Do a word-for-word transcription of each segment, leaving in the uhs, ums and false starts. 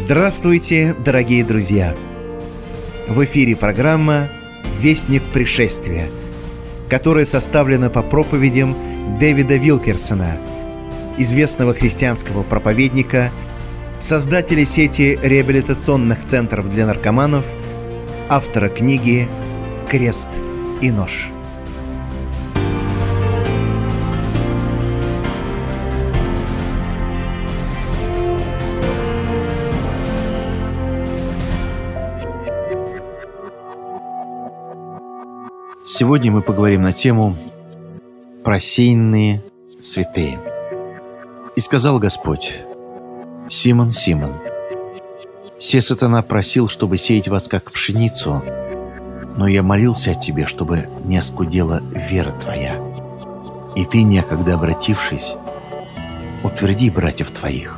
Здравствуйте, дорогие друзья! В эфире программа «Вестник пришествия», которая составлена по проповедям Дэвида Вилкерсона, известного христианского проповедника, создателя сети реабилитационных центров для наркоманов, автора книги «Крест и нож». Сегодня мы поговорим на тему «Просеянные святые». «И сказал Господь: Симон, Симон, се сатана просил, чтобы сеять вас, как пшеницу, но я молился о тебе, чтобы не оскудела вера твоя. И ты, некогда обратившись, утверди братьев твоих».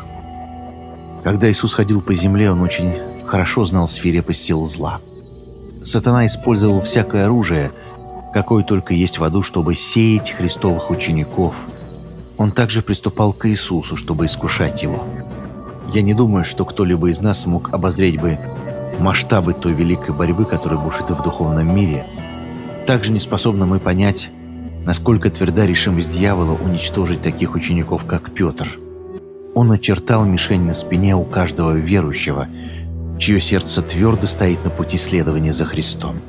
Когда Иисус ходил по земле, Он очень хорошо знал свирепость сил зла. Сатана использовал всякое оружие, какое только есть в аду, чтобы сеять христовых учеников. Он также приступал к Иисусу, чтобы искушать Его. Я не думаю, что кто-либо из нас мог обозреть бы масштабы той великой борьбы, которая бушует в духовном мире. Также не способны мы понять, насколько тверда решимость дьявола уничтожить таких учеников, как Петр. Он очертал мишень на спине у каждого верующего, чье сердце твердо стоит на пути следования за Христом.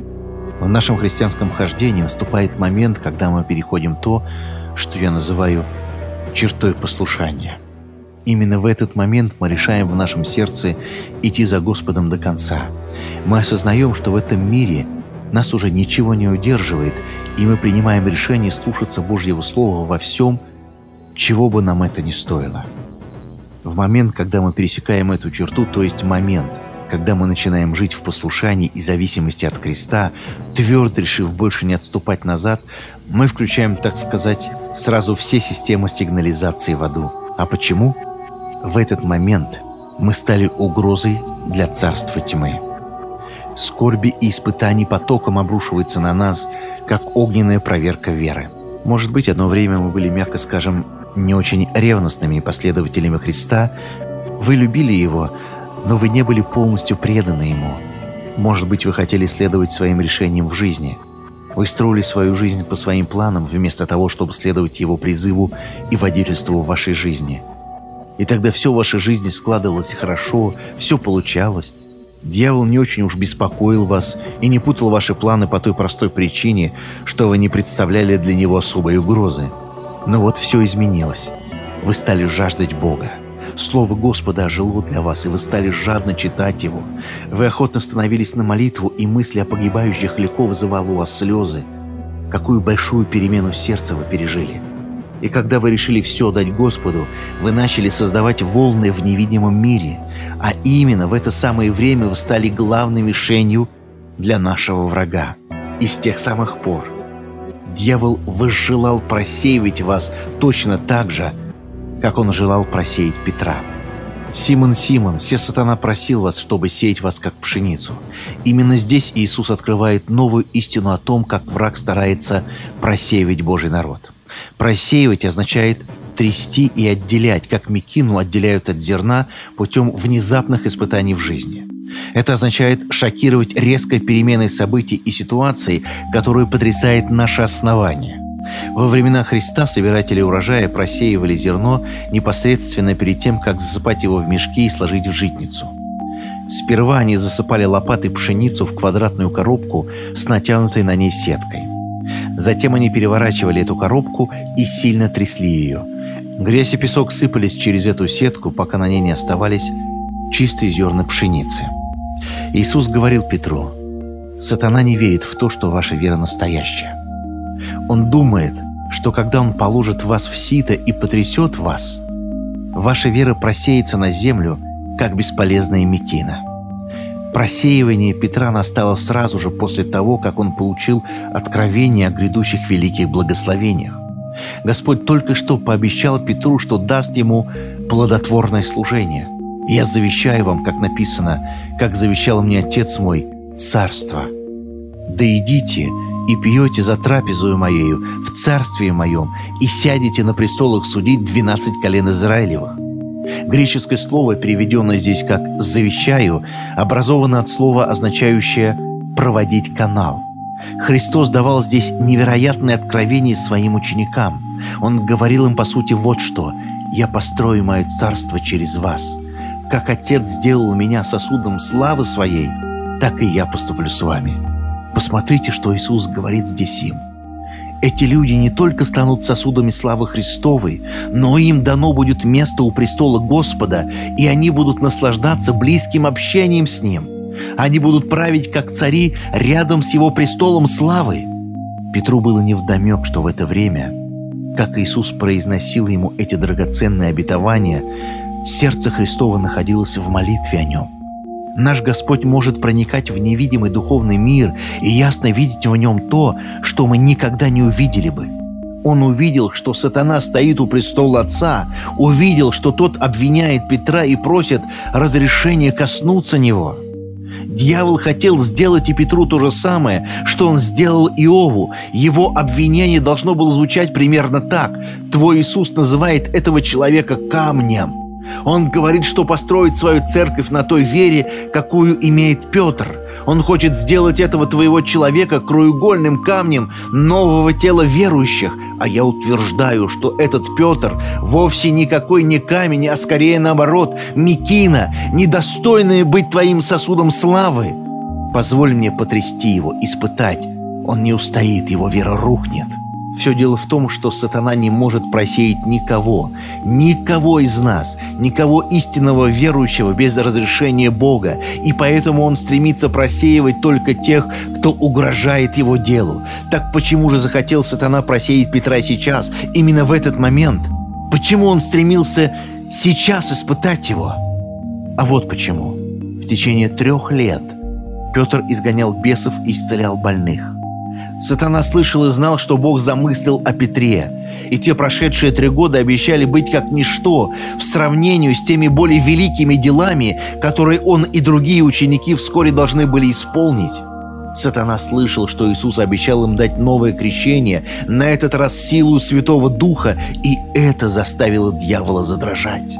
В нашем христианском хождении наступает момент, когда мы переходим то, что я называю чертой послушания. Именно в этот момент мы решаем в нашем сердце идти за Господом до конца. Мы осознаем, что в этом мире нас уже ничего не удерживает, и мы принимаем решение слушаться Божьего Слова во всем, чего бы нам это ни стоило. В момент, когда мы пересекаем эту черту, то есть момент, когда мы начинаем жить в послушании и зависимости от креста, твердо решив больше не отступать назад, мы включаем, так сказать, сразу все системы сигнализации в аду. А почему? В этот момент мы стали угрозой для царства тьмы. Скорби и испытаний потоком обрушиваются на нас, как огненная проверка веры. Может быть, одно время мы были, мягко скажем, не очень ревностными последователями Христа. Вы любили Его, но вы не были полностью преданы Ему. Может быть, вы хотели следовать своим решениям в жизни. Вы строили свою жизнь по своим планам, вместо того, чтобы следовать Его призыву и водительству в вашей жизни. И тогда все в вашей жизни складывалось хорошо, все получалось. Дьявол не очень уж беспокоил вас и не путал ваши планы по той простой причине, что вы не представляли для него особой угрозы. Но вот все изменилось. Вы стали жаждать Бога. Слово Господа ожило для вас, и вы стали жадно читать Его. Вы охотно становились на молитву, и мысли о погибающих легко вызывала у вас слезы. Какую большую перемену сердца вы пережили. И когда вы решили все дать Господу, вы начали создавать волны в невидимом мире. А именно в это самое время вы стали главной мишенью для нашего врага. И с тех самых пор дьявол возжелал просеивать вас точно так же, как он желал просеять Петра. «Симон, Симон, се сатана просил вас, чтобы сеять вас, как пшеницу». Именно здесь Иисус открывает новую истину о том, как враг старается просеивать Божий народ. Просеивать означает трясти и отделять, как мекину отделяют от зерна путем внезапных испытаний в жизни. Это означает шокировать резкой переменой событий и ситуаций, которую потрясает наше основание. Во времена Христа собиратели урожая просеивали зерно непосредственно перед тем, как засыпать его в мешки и сложить в житницу. Сперва они засыпали лопатой пшеницу в квадратную коробку с натянутой на ней сеткой. Затем они переворачивали эту коробку и сильно трясли ее. Грязь и песок сыпались через эту сетку, пока на ней не оставались чистые зерна пшеницы. Иисус говорил Петру: «Сатана не верит в то, что ваша вера настоящая. Он думает, что когда он положит вас в сито и потрясет вас, ваша вера просеется на землю, как бесполезная мекина». Просеивание Петра настало сразу же после того, как он получил откровение о грядущих великих благословениях. Господь только что пообещал Петру, что даст ему плодотворное служение. «Я завещаю вам, как написано, как завещал мне Отец мой, царство. Да идите и пьете за трапезою моею в царстве моем, и сядете на престолах судить двенадцать колен Израилевых». Греческое слово, переведенное здесь как «завещаю», образовано от слова, означающее «проводить канал». Христос давал здесь невероятное откровение своим ученикам. Он говорил им, по сути, вот что: «Я построю мое царство через вас. Как Отец сделал меня сосудом славы своей, так и я поступлю с вами». Посмотрите, что Иисус говорит здесь им. Эти люди не только станут сосудами славы Христовой, но им дано будет место у престола Господа, и они будут наслаждаться близким общением с Ним. Они будут править, как цари, рядом с Его престолом славы. Петру было невдомек, что в это время, как Иисус произносил ему эти драгоценные обетования, сердце Христово находилось в молитве о Нем. Наш Господь может проникать в невидимый духовный мир и ясно видеть в нем то, что мы никогда не увидели бы. Он увидел, что сатана стоит у престола Отца, увидел, что тот обвиняет Петра и просит разрешения коснуться него. Дьявол хотел сделать и Петру то же самое, что он сделал Иову. Его обвинение должно было звучать примерно так: «Твой Иисус называет этого человека камнем». Он говорит, что построит свою церковь на той вере, какую имеет Петр. Он хочет сделать этого твоего человека краеугольным камнем нового тела верующих. А я утверждаю, что этот Петр вовсе никакой не камень, а скорее наоборот, мекина, недостойная быть твоим сосудом славы. Позволь мне потрясти его, испытать. Он не устоит, его вера рухнет. Все дело в том, что сатана не может просеять никого, никого из нас, никого истинного верующего без разрешения Бога, и поэтому он стремится просеивать только тех, кто угрожает его делу. Так почему же захотел сатана просеять Петра сейчас, именно в этот момент? Почему он стремился сейчас испытать его? А вот почему. В течение трех лет Петр изгонял бесов и исцелял больных. Сатана слышал и знал, что Бог замыслил о Петре, и те прошедшие три года обещали быть как ничто в сравнении с теми более великими делами, которые он и другие ученики вскоре должны были исполнить. Сатана слышал, что Иисус обещал им дать новое крещение, на этот раз силу Святого Духа, и это заставило дьявола задрожать.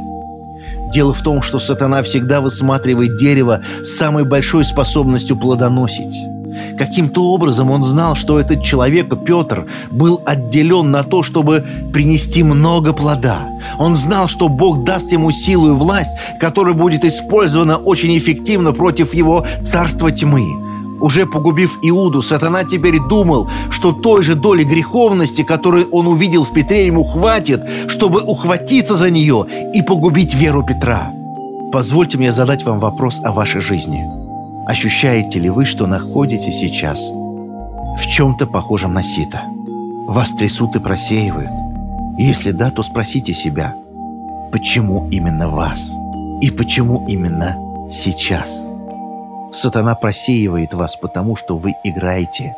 Дело в том, что сатана всегда высматривает дерево с самой большой способностью плодоносить. Каким-то образом он знал, что этот человек, Петр, был отделен на то, чтобы принести много плода. Он знал, что Бог даст ему силу и власть, которая будет использована очень эффективно против его царства тьмы. Уже погубив Иуду, сатана теперь думал, что той же доли греховности, которую он увидел в Петре, ему хватит, чтобы ухватиться за нее и погубить веру Петра. Позвольте мне задать вам вопрос о вашей жизни. Ощущаете ли вы, что находитесь сейчас в чем-то похожем на сито? Вас трясут и просеивают? Если да, то спросите себя, почему именно вас? И почему именно сейчас? Сатана просеивает вас, потому что вы играете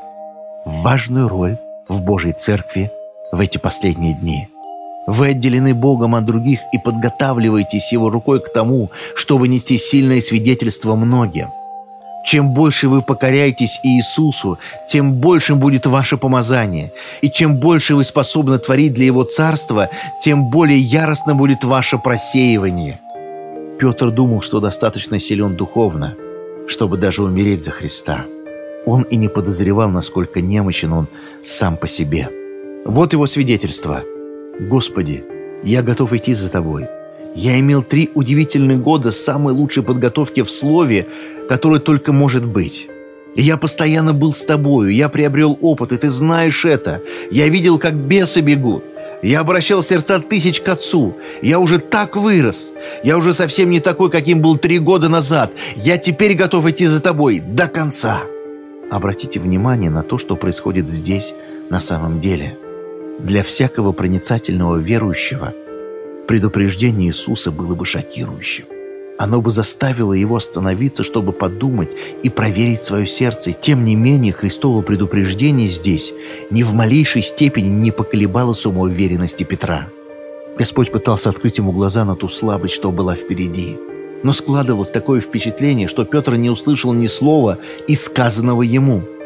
важную роль в Божьей Церкви в эти последние дни. Вы отделены Богом от других и подготавливаетесь Его рукой к тому, чтобы нести сильное свидетельство многим. Чем больше вы покоряетесь Иисусу, тем большим будет ваше помазание. И чем больше вы способны творить для Его Царства, тем более яростно будет ваше просеивание. Петр думал, что достаточно силен духовно, чтобы даже умереть за Христа. Он и не подозревал, насколько немощен он сам по себе. Вот его свидетельство. «Господи, я готов идти за Тобой. Я имел три удивительных года самой лучшей подготовки в Слове, которое только может быть. И я постоянно был с Тобою, я приобрел опыт, и Ты знаешь это. Я видел, как бесы бегут. Я обращал сердца тысяч к Отцу. Я уже так вырос. Я уже совсем не такой, каким был три года назад. Я теперь готов идти за Тобой до конца». Обратите внимание на то, что происходит здесь на самом деле. Для всякого проницательного верующего предупреждение Иисуса было бы шокирующим. Оно бы заставило его остановиться, чтобы подумать и проверить свое сердце. Тем не менее, Христово предупреждение здесь ни в малейшей степени не поколебало самоуверенности Петра. Господь пытался открыть ему глаза на ту слабость, что была впереди. Но складывалось такое впечатление, что Петр не услышал ни слова из сказанного ему.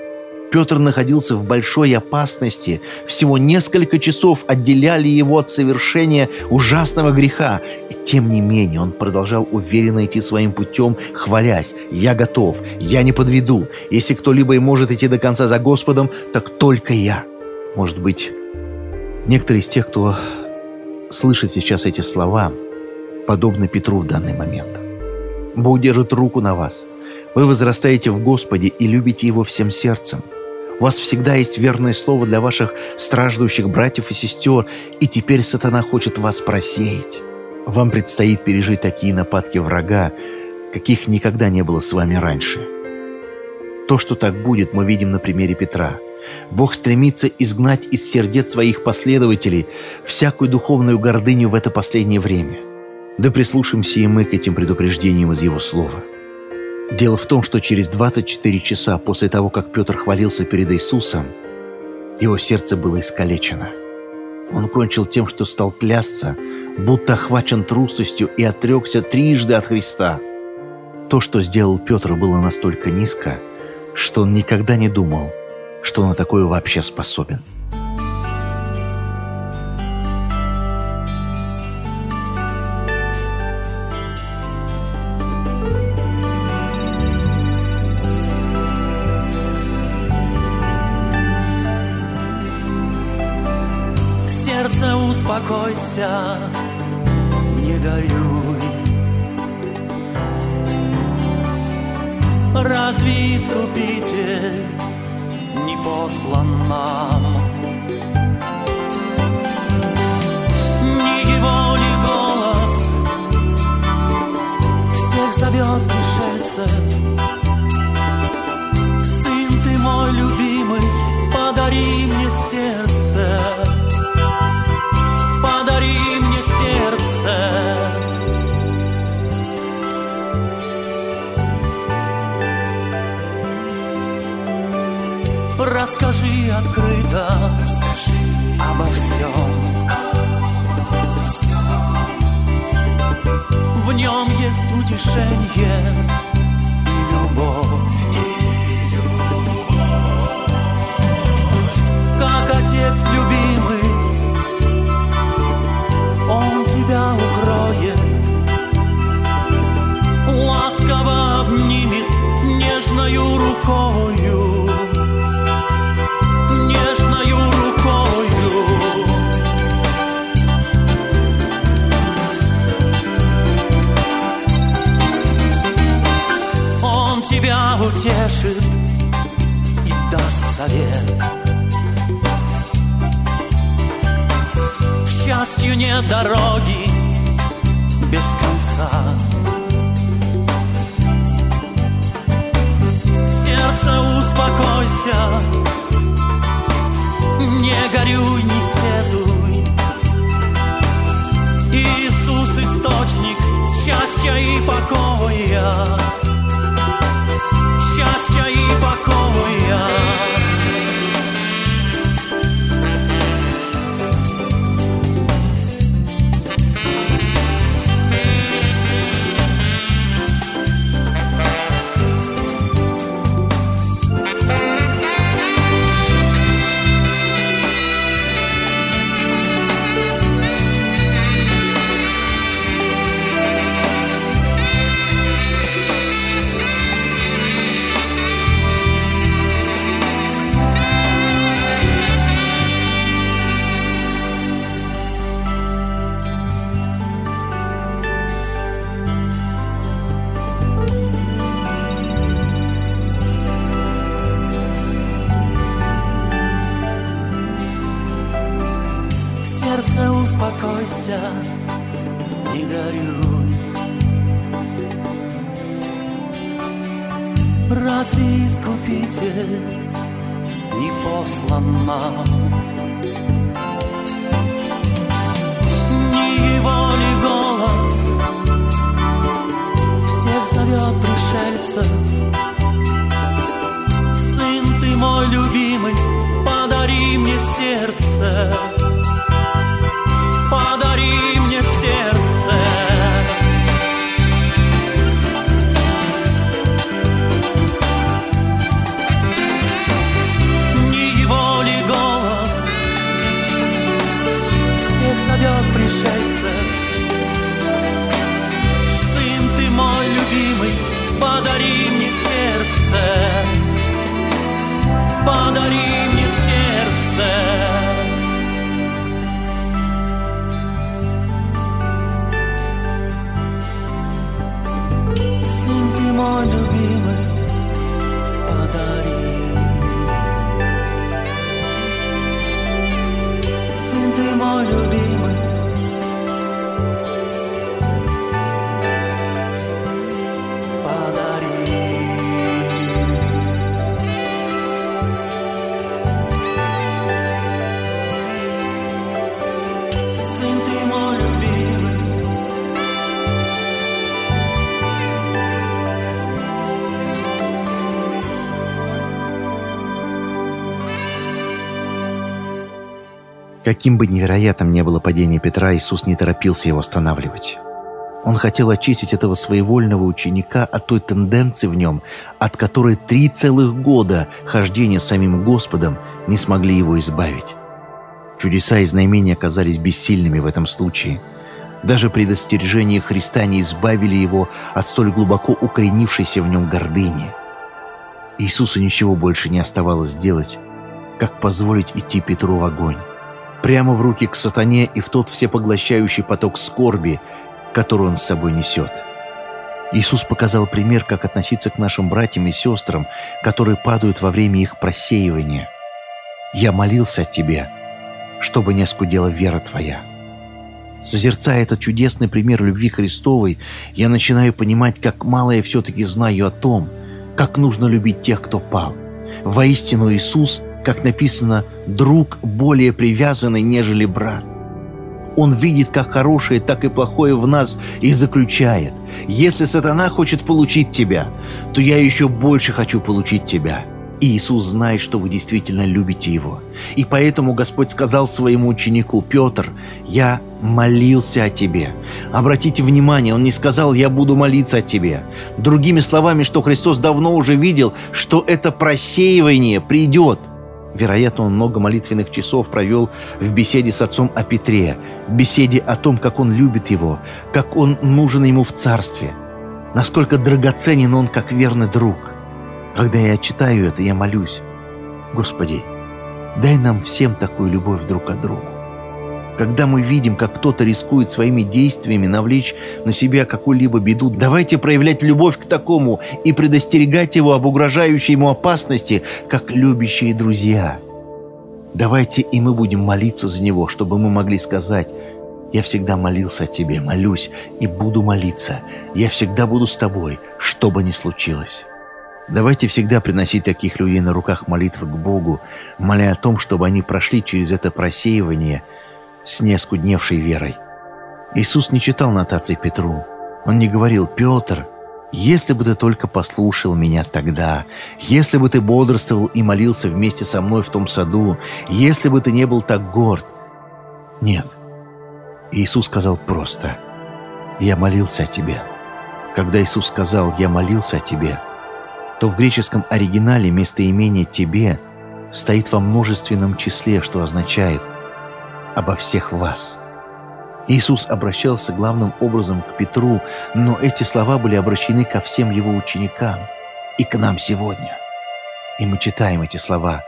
Петр находился в большой опасности. Всего несколько часов отделяли его от совершения ужасного греха. И тем не менее он продолжал уверенно идти своим путем, хвалясь: «Я готов, я не подведу. Если кто-либо и может идти до конца за Господом, так только я». Может быть, некоторые из тех, кто слышит сейчас эти слова, подобны Петру в данный момент. Бог держит руку на вас. Вы возрастаете в Господе и любите Его всем сердцем. У вас всегда есть верное слово для ваших страждущих братьев и сестер, и теперь сатана хочет вас просеять. Вам предстоит пережить такие нападки врага, каких никогда не было с вами раньше. То, что так будет, мы видим на примере Петра. Бог стремится изгнать из сердец своих последователей всякую духовную гордыню в это последнее время. Да прислушаемся и мы к этим предупреждениям из Его слова. Дело в том, что через двадцать четыре часа после того, как Петр хвалился перед Иисусом, его сердце было искалечено. Он кончил тем, что стал клясться, будто охвачен трусостью, и отрекся трижды от Христа. То, что сделал Петр, было настолько низко, что он никогда не думал, что он на такое вообще способен. Сердце, успокойся, не горюй. Разве Искупитель не послан нам? Ни его, ни голос всех зовет пришельцев. Сын ты мой любимый, подари мне сердце. Подари мне сердце. Расскажи открыто, расскажи обо всем. Обо всем. В нем есть утешение и любовь. И любовь. Как отец любимый, Он тебя укроет, ласково обнимет нежною рукою, нежною рукою. Он тебя утешит и даст совет. К счастью нет дороги без конца. Сердце, успокойся, не горюй, не сетуй. Иисус — источник счастья и покоя, счастья и покоя. Сердце, успокойся, не горюй. Разве Искупитель не послан нам? Ни его, ни голос всех зовет пришельцев. Сын ты мой любимый, подари мне сердце. Подари мне сердце. пришельцев. Сын ты мой любимый, подари мне сердце, подари мне сердце. Сын ты мой любимый, подари. Сын ты мой любимый, подари. Сын ты мой любимый. Каким бы невероятным ни было падение Петра, Иисус не торопился его останавливать. Он хотел очистить этого своевольного ученика от той тенденции в нем, от которой три целых года хождения с самим Господом не смогли его избавить. Чудеса и знамения оказались бессильными в этом случае. Даже предостережения Христа не избавили его от столь глубоко укоренившейся в нем гордыни. Иисусу ничего больше не оставалось делать, как позволить идти Петру в огонь, прямо в руки к сатане и в тот всепоглощающий поток скорби, который он с собой несет. Иисус показал пример, как относиться к нашим братьям и сестрам, которые падают во время их просеивания. «Я молился о тебе, чтобы не оскудела вера твоя». Созерцая этот чудесный пример любви Христовой, я начинаю понимать, как мало я все-таки знаю о том, как нужно любить тех, кто пал. Воистину Иисус, как написано, друг более привязанный, нежели брат. Он видит как хорошее, так и плохое в нас и заключает: если сатана хочет получить тебя, то я еще больше хочу получить тебя. И Иисус знает, что вы действительно любите Его. И поэтому Господь сказал своему ученику: Петр, я молился о тебе. Обратите внимание, Он не сказал: я буду молиться о тебе. Другими словами, что Христос давно уже видел, что это просеивание придет. Вероятно, Он много молитвенных часов провел в беседе с отцом о Петре, в беседе о том, как он любит его, как он нужен ему в царстве, насколько драгоценен он как верный друг. Когда я читаю это, я молюсь: Господи, дай нам всем такую любовь друг к другу. Когда мы видим, как кто-то рискует своими действиями навлечь на себя какую-либо беду, давайте проявлять любовь к такому и предостерегать его об угрожающей ему опасности, как любящие друзья. Давайте и мы будем молиться за него, чтобы мы могли сказать: я всегда молился о тебе, молюсь и буду молиться. Я всегда буду с тобой, что бы ни случилось. Давайте всегда приносить таких людей на руках молитвы к Богу, моля о том, чтобы они прошли через это просеивание с неоскудневшей верой. Иисус не читал нотаций Петру. Он не говорил: Петр, если бы ты только послушал меня тогда, если бы ты бодрствовал и молился вместе со мной в том саду, если бы ты не был так горд. Нет. Иисус сказал просто: я молился о тебе. Когда Иисус сказал: я молился о тебе, то в греческом оригинале местоимение «тебе» стоит во множественном числе, что означает «обо всех вас». Иисус обращался главным образом к Петру, но эти слова были обращены ко всем его ученикам и к нам сегодня. И мы читаем эти слова: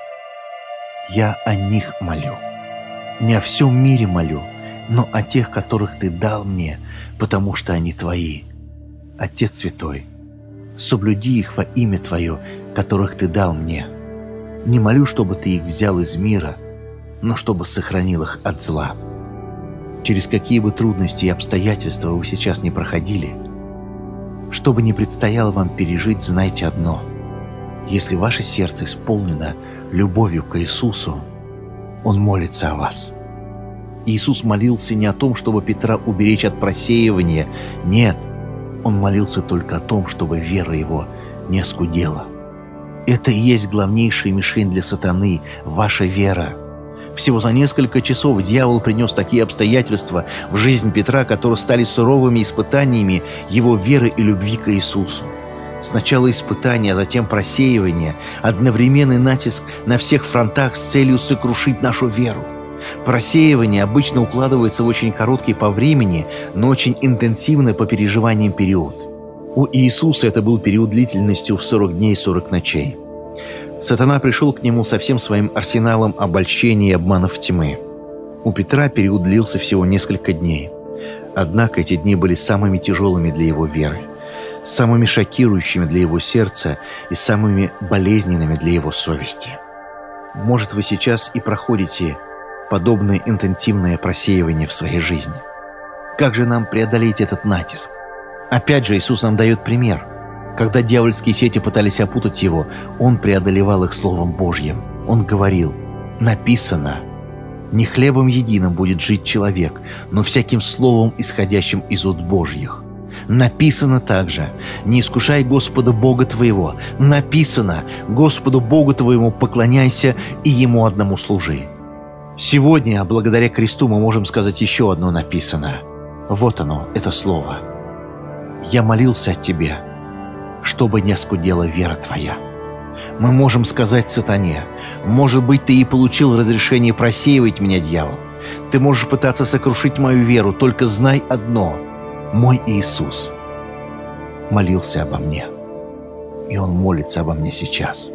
«Я о них молю, не о всем мире молю, но о тех, которых Ты дал мне, потому что они Твои. Отец Святой, соблюди их во имя Твое, которых Ты дал мне. Не молю, чтобы Ты их взял из мира, но чтобы сохранил их от зла». Через какие бы трудности и обстоятельства вы сейчас не проходили, что бы ни предстояло вам пережить, знайте одно: если ваше сердце исполнено любовью к Иисусу, Он молится о вас. Иисус молился не о том, чтобы Петра уберечь от просеивания. Нет, Он молился только о том, чтобы вера его не оскудела. Это и есть главнейшая мишень для сатаны – ваша вера. Всего за несколько часов дьявол принес такие обстоятельства в жизнь Петра, которые стали суровыми испытаниями его веры и любви к Иисусу. Сначала испытания, а затем просеивание, одновременный натиск на всех фронтах с целью сокрушить нашу веру. Просеивание обычно укладывается в очень короткий по времени, но очень интенсивный по переживаниям период. У Иисуса это был период длительностью в сорок дней и сорок ночей. Сатана пришел к нему со всем своим арсеналом обольщений и обманов тьмы. У Петра период длился всего несколько дней. Однако эти дни были самыми тяжелыми для его веры, самыми шокирующими для его сердца и самыми болезненными для его совести. Может, вы сейчас и проходите подобное интенсивное просеивание в своей жизни. Как же нам преодолеть этот натиск? Опять же, Иисус нам дает пример. Когда дьявольские сети пытались опутать его, Он преодолевал их Словом Божьим. Он говорил: «Написано, не хлебом единым будет жить человек, но всяким словом, исходящим из уст Божьих». Написано также: «Не искушай Господа Бога твоего». Написано: «Господу Богу твоему поклоняйся и Ему одному служи». Сегодня, благодаря кресту, мы можем сказать еще одно написано. Вот оно, это слово. «Я молился о тебе, чтобы не оскудела вера твоя». Мы можем сказать сатане: «Может быть, ты и получил разрешение просеивать меня, дьявол. Ты можешь пытаться сокрушить мою веру, только знай одно: мой Иисус молился обо мне, и Он молится обо мне сейчас».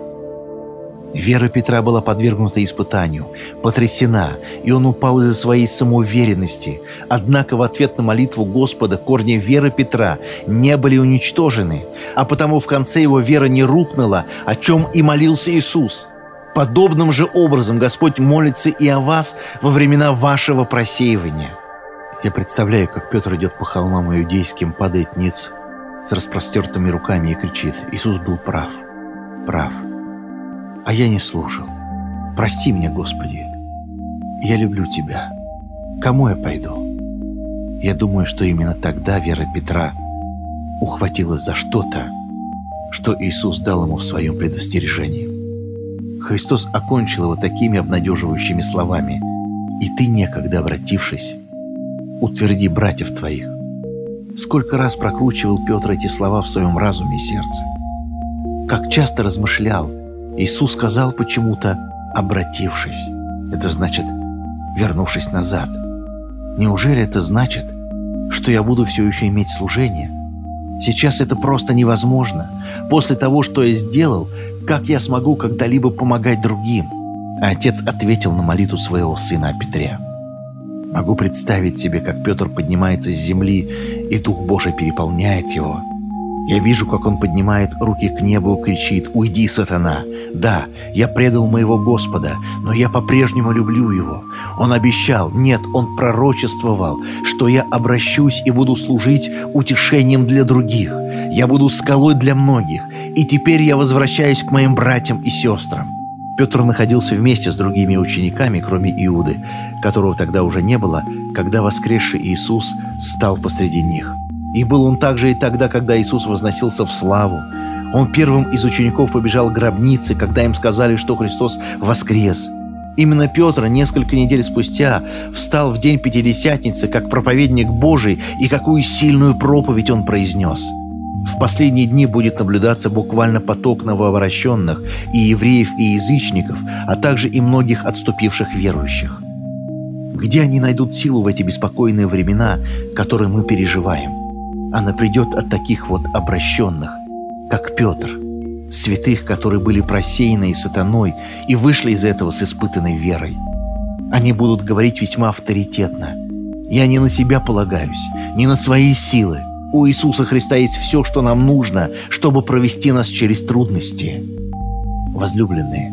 Вера Петра была подвергнута испытанию, потрясена, и он упал из-за своей самоуверенности. Однако в ответ на молитву Господа корни веры Петра не были уничтожены, а потому в конце его вера не рухнула, о чем и молился Иисус. Подобным же образом Господь молится и о вас во времена вашего просеивания. Я представляю, как Петр идет по холмам иудейским, падает ниц с распростертыми руками и кричит: «Иисус был прав, прав. А я не слушал. Прости меня, Господи. Я люблю Тебя. Кому я пойду?» Я думаю, что именно тогда вера Петра ухватилась за что-то, что Иисус дал ему в своем предостережении. Христос окончил его такими обнадеживающими словами: «И ты, некогда обратившись, утверди братьев твоих». Сколько раз прокручивал Петр эти слова в своем разуме и сердце. Как часто размышлял. Иисус сказал почему-то «обратившись». Это значит «вернувшись назад». Неужели это значит, что я буду все еще иметь служение? Сейчас это просто невозможно. После того, что я сделал, как я смогу когда-либо помогать другим? А отец ответил на молитву своего сына о Петре. Могу представить себе, как Петр поднимается с земли, и Дух Божий переполняет его. Я вижу, как он поднимает руки к небу и кричит: «Уйди, сатана! Да, я предал моего Господа, но я по-прежнему люблю Его. Он обещал, нет, Он пророчествовал, что я обращусь и буду служить утешением для других. Я буду скалой для многих, и теперь я возвращаюсь к моим братьям и сестрам». Петр находился вместе с другими учениками, кроме Иуды, которого тогда уже не было, когда воскресший Иисус стал посреди них. И был он также и тогда, когда Иисус возносился в славу. Он первым из учеников побежал к гробнице, когда им сказали, что Христос воскрес. Именно Петр несколько недель спустя встал в день Пятидесятницы как проповедник Божий, и какую сильную проповедь он произнес. В последние дни будет наблюдаться буквально поток новообращенных и евреев, и язычников, а также и многих отступивших верующих. Где они найдут силу в эти беспокойные времена, которые мы переживаем? Она придет от таких вот обращенных, как Петр, святых, которые были просеяны сатаной и вышли из этого с испытанной верой. Они будут говорить весьма авторитетно: «Я не на себя полагаюсь, не на свои силы. У Иисуса Христа есть все, что нам нужно, чтобы провести нас через трудности». Возлюбленные,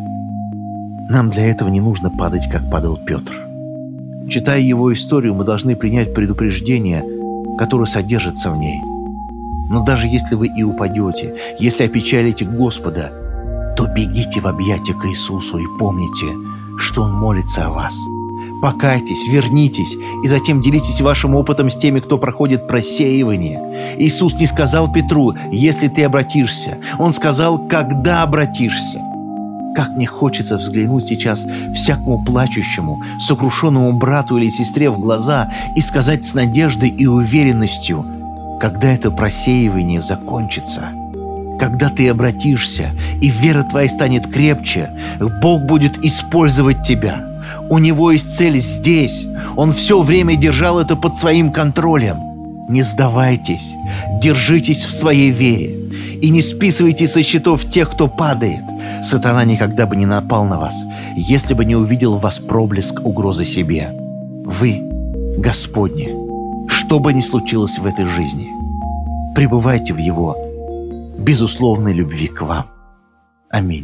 нам для этого не нужно падать, как падал Петр. Читая его историю, мы должны принять предупреждение, которое содержится в ней. Но даже если вы и упадете, если опечалите Господа, то бегите в объятия к Иисусу и помните, что Он молится о вас. Покайтесь, вернитесь и затем делитесь вашим опытом с теми, кто проходит просеивание. Иисус не сказал Петру: «если ты обратишься». Он сказал: «когда обратишься». Как мне хочется взглянуть сейчас всякому плачущему, сокрушенному брату или сестре в глаза и сказать с надеждой и уверенностью: когда это просеивание закончится, когда ты обратишься, и вера твоя станет крепче, Бог будет использовать тебя. У него есть цель здесь. Он все время держал это под своим контролем. Не сдавайтесь, держитесь в своей вере и не списывайте со счетов тех, кто падает. Сатана никогда бы не напал на вас, если бы не увидел в вас проблеск угрозы себе. Вы Господни, что бы ни случилось в этой жизни. Пребывайте в Его безусловной любви к вам. Аминь.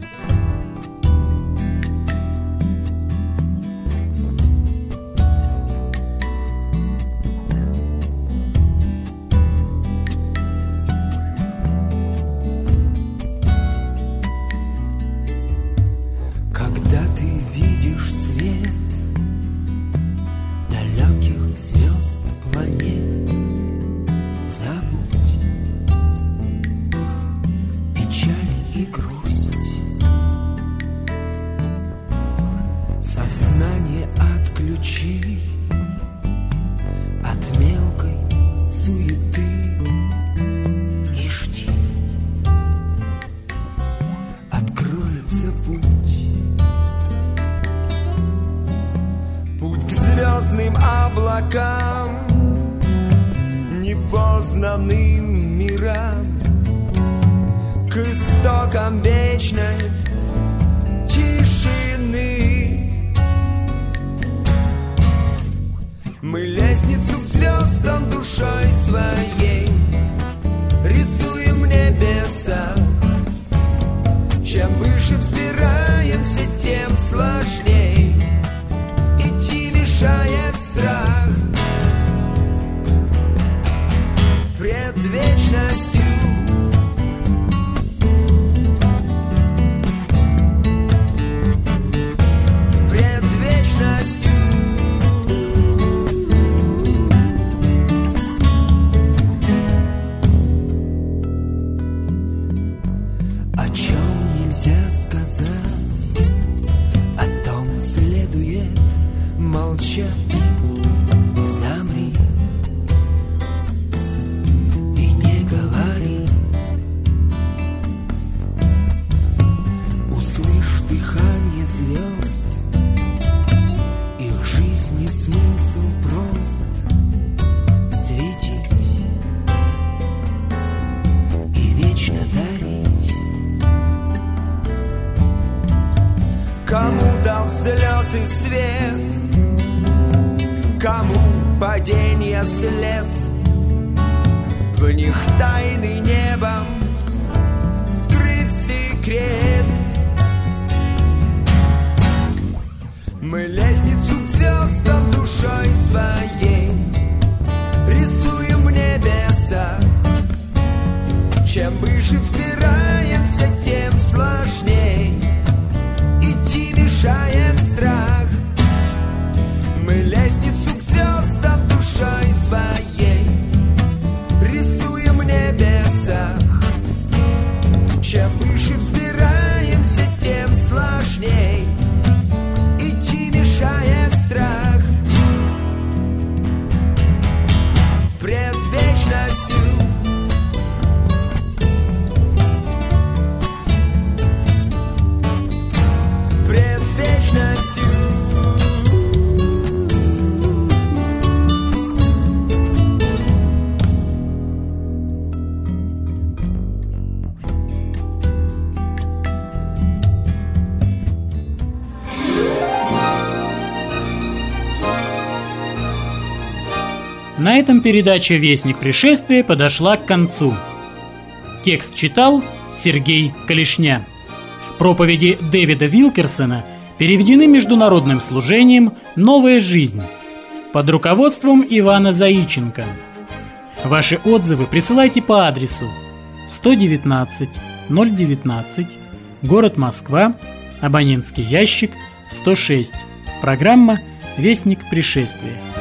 Когда ты видишь свет далеких звезд, планет, забудь печаль и грусть. Сознание отключи от мелкой суеты и жди. Откроется путь. Путь к звездным облакам, непознанным мирам, к истокам вечной тишины. Мы лестницу к звездам душой своей рисуем небеса. Чем выше взбираемся, тем сложней. Идти мешает страх пред вечностью. Пред вечностью. О чем нельзя сказать, о том следует молчать. Замри и не говори. Услышь дыхание звезд, их жизни смысл прост. Светить и вечно дарить. Кому дал взлет и свет, кому падение след. В них тайный небом скрыт секрет. Мы лестницу к звездам душой своей рисуем в небесах. Чем выше взбираемся, тем сложней. Идти мешает страх. Мы лестницу к звездам душой своей рисуем в небесах. Чем выше взбираемся, тем сложней. Идти мешает страх пред вечностью. Пред вечностью. На этом передача «Вестник пришествия» подошла к концу. Текст читал Сергей Калишня. Проповеди Дэвида Вилкерсона переведены Международным служением «Новая жизнь» под руководством Ивана Заиченко. Ваши отзывы присылайте по адресу сто девятнадцать ноль девятнадцать, город Москва, абонентский ящик сто шесть, программа «Вестник пришествия».